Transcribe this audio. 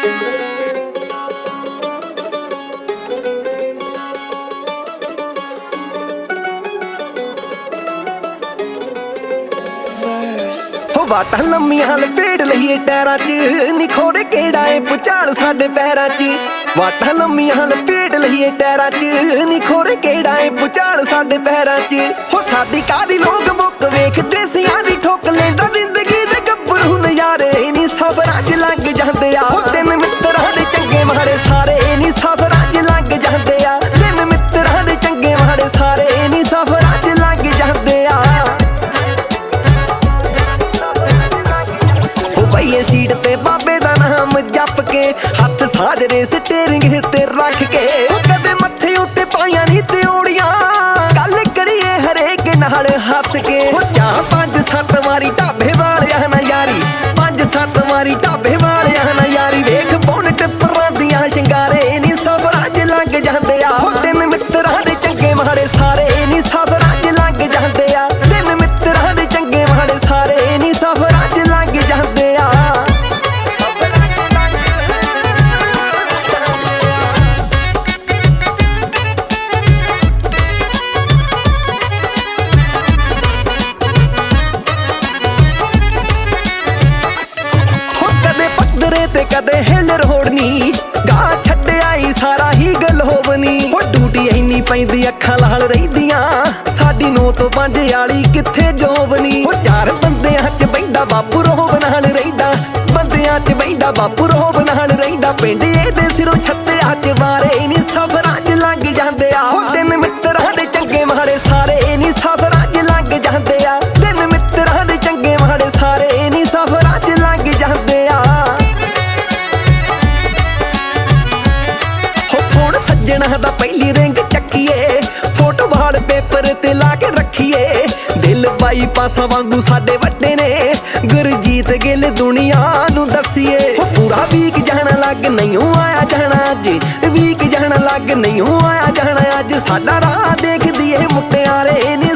ਵਾਟਾਂ ਲੰਮੀਆਂ ਲਪੇੜ ਲਈਏ ਟੈਰਾਂ 'ਚ ਨਿਖੋੜੇ ਕਿਹੜਾ ਏ ਪੁਚਾਲ ਸਾਡੇ ਪੈਰਾਂ 'ਚ ਵਾਟਾਂ ਲੰਮੀਆਂ ਲਪੇੜ ਲਈਏ ਟੈਰਾਂ 'ਚ ਨਿਖੋੜੇ ਕਿਹੜਾ ਏ ਪੁਚਾਲ ਸਾਡੇ ਪੈਰਾਂ 'ਚ ਹੋ ਸਾਡੀ ਕਾਦੀ ਲੋਕ ਬੁੱਕ ਵੇਖਦੇ ਸਿਆਂ ਦੀ ਠੋਕ ਲੈਂਦਾ ਜ਼ਿੰਦਗੀ ਦੇ ਗੱਭਰੂ ਨਜ਼ਾਰੇ ਨੀ ਸਬਰਾਂ 'ਚ ਲੰਘ ਜਾਂਦੇ ਆ ਹੋ ਦਿਨ ਮਿੱਤਰਾਂ ਦੇ ਚੰਗੇ ਮਾੜੇ ਸਾਰੇ ਨੀ ਸਬਰਾਂ 'ਚ ਲੰਘ ਜਾਂਦੇ ਆ ਦਿਨ ਮਿੱਤਰਾਂ ਦੇ ਚੰਗੇ ਮਾੜੇ ਸਾਰੇ ਨੀ ਸਬਰਾਂ 'ਚ ਲੰਘ ਜਾਂਦੇ ਆ ਬਈਏ ਸੀਟ ਤੇ ਬਾਬੇ ਦਾ ਨਾਮ ਜਪ ਕੇ ਹੱਥ ਸਾਜਰੇ ਸਟੀਅਰਿੰਗ ਤੇ ਰੱਖ ਕੇ ਕਦੇ ਮੱਥੇ ਉੱਤੇ ਪਾਈਆਂ ਨੀ ਤਿਉੜੀਆਂ ਗੱਲ ਕਰੀਏ ਹਰੇਕ ਨਾਲ ਹੱਸ ਕੇ ਜਾਂ 5-7 ਵਾਰੀ ਢਾਬੇ ਵਾਲਿਆਂ ਨਾ ਯਾਰੀ 5-7 ਵਾਰੀ ਢਾਬੇ ਵਾਲਿਆਂ ਨਾ ਯਾਰੀ ਵੇਖ ਬੋਨਟ ਪਰਾਂ ਦੀਆਂ ਸ਼ਿੰਗਾਰੇ ਨੀ ਸਬਰਾਂ 'ਚ ਲੰਘ ਜਾਂਦੇ ਆ ਦਿਨ ਮਿੱਤਰਾਂ ਦੇ ਚੰਗੇ ਮਾੜੇ ਸਾਰੇ ਨੀ ਸਬਰਾਂ 'ਚ ਲੰਘ ਜਾਂਦੇ ਆ ਦਿਨ ਮਿੱਤਰਾਂ ਦੇ ਚੰਗੇ ਮਾੜੇ ਸਾਰੇ ਨੀ ਸਬਰਾਂ 'ਚ ਲੰਘ ਜਾਂਦੇ ਆ ਤੇ ਕਦੇ ਹਿੱਲ ਰੋੜਨੀ ਗਾ ਛੱਡਿਆ ਈ ਸਾਰਾ ਹੀ ਗਲੋਬਨੀ ਉਹ ਡਿਊਟੀ ਇੰਨੀ ਪੈਂਦੀ ਅੱਖਾਂ ਲਾਲ ਰਹਿੰਦੀਆਂ ਸਾਡੀ 9 ਤੋਂ 5 ਵਾਲੀ ਕਿੱਥੇ ਜੋਬਨੀ ਉਹ 4 ਬੰਦਿਆਂ 'ਚ ਬੈਂਦਾ ਬਾਪੂ ਰੋਬ ਨਾਲ ਰਹਿੰਦਾ ਬੰਦਿਆਂ 'ਚ ਬੈਂਦਾ ਬਾਪੂ ਰੋਬ ਨਾਲ ਰਹਿੰਦਾ ਪਿੰਡ ਇਹਦੇ ਸਿਰੋਂ ਛੱਤਿਆ 'ਚ ਵਾਰੇ ਨੀ ਸਬਰਾਂ 'ਚ ਲੰਘ ਜਾਂਦੇ ਆ ਦਿਨ ਮਿੱਤਰਾਂ ਦੇ ਚੰਗੇ ਮਾੜੇ ਸਾਰੇ ਨੀ ਸਬਰਾਂ 'ਚ ਲੰਘ ਜਾਂਦੇ ਆ ਦਿਨ ਮਿੱਤਰਾਂ ਦੇ ਚੰਗੇ ਮਾੜੇ ਸਾਰੇ ਨੀ ਸਬਰਾਂ 'ਚ ਲੰਘ ਜਾਂਦੇ ਆ ਸੱਜਣਾ ਦਾ ਪਹਿਲੀ ਰਿੰਗ ਚੱਕੀਏ ਫੋਟੋ ਵਾਲ ਪੇਪਰ ਤੇ ਲਾ ਕੇ ਰੱਖੀਏ ਦਿਲ ਬਾਈਪਾਸਾਂ ਵਾਂਗੂ ਸਾਡੇ ਵੱਡੇ ਨੇ ਗੁਰਜੀਤ ਗਿੱਲ ਦੁਨੀਆ ਨੂੰ ਦੱਸੀਏ ਪੂਰਾ ਵੀਕ ਜਾਣਾ ਲੱਗ ਨਹੀਂ ਆਇਆ ਜਾਣਾ ਅੱਜ ਵੀਕ ਜਾਣਾ ਲੱਗ ਨਹੀਂ ਆਇਆ ਜਾਣਾ ਅੱਜ ਸਾਡਾ ਰਾਹ ਦੇਖਦੀ ਏ ਮੁਟਿਆਰੇ